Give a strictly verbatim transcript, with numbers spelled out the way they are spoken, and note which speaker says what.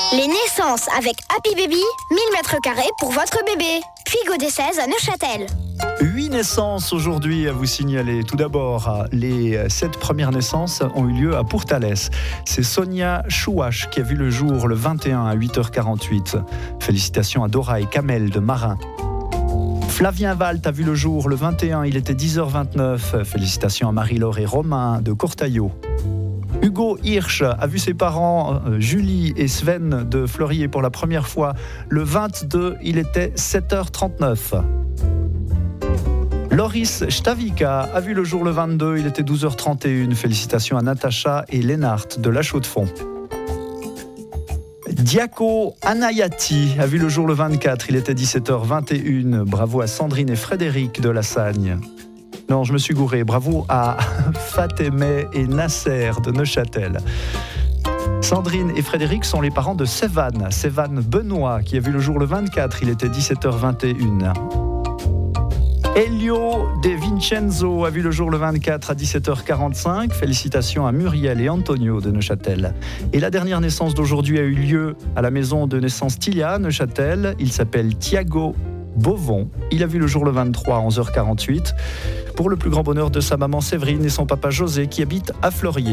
Speaker 1: Les naissances avec Happy Baby, mille mètres carrés pour votre bébé. Puy Godessèze à Neuchâtel.
Speaker 2: Huit naissances aujourd'hui à vous signaler. Tout d'abord, les sept premières naissances ont eu lieu à Pourtalès. C'est Sonia Chouache qui a vu le jour le vingt et un à huit heures quarante-huit. Félicitations à Dora et Kamel de Marin. Flavien Valt a vu le jour le vingt et un, il était dix heures vingt-neuf. Félicitations à Marie-Laure et Romain de Courtaillot. Hugo Hirsch a vu ses parents euh, Julie et Sven de Fleurier pour la première fois le vingt-deux, il était sept heures trente-neuf. Loris Stavika a vu le jour le vingt-deux, il était douze heures trente et une. Félicitations à Natacha et Lennart de La Chaux-de-Fonds. Diaco Anayati a vu le jour le vingt-quatre, il était dix-sept heures vingt et une. Bravo à Sandrine et Frédéric de La Sagne. Non, je me suis gouré. Bravo à Fatemeh et Nasser de Neuchâtel. Sandrine et Frédéric sont les parents de Sévan. Sévan Benoît, qui a vu le jour le vingt-quatre, il était dix-sept heures vingt et une. Elio De Vincenzo a vu le jour le vingt-quatre à dix-sept heures quarante-cinq. Félicitations à Muriel et Antonio de Neuchâtel. Et la dernière naissance d'aujourd'hui a eu lieu à la maison de naissance Tilia, Neuchâtel. Il s'appelle Thiago Bovon. Il a vu le jour le vingt-trois à onze heures quarante-huit. Pour le plus grand bonheur de sa maman Séverine et son papa José qui habitent à Fleurier.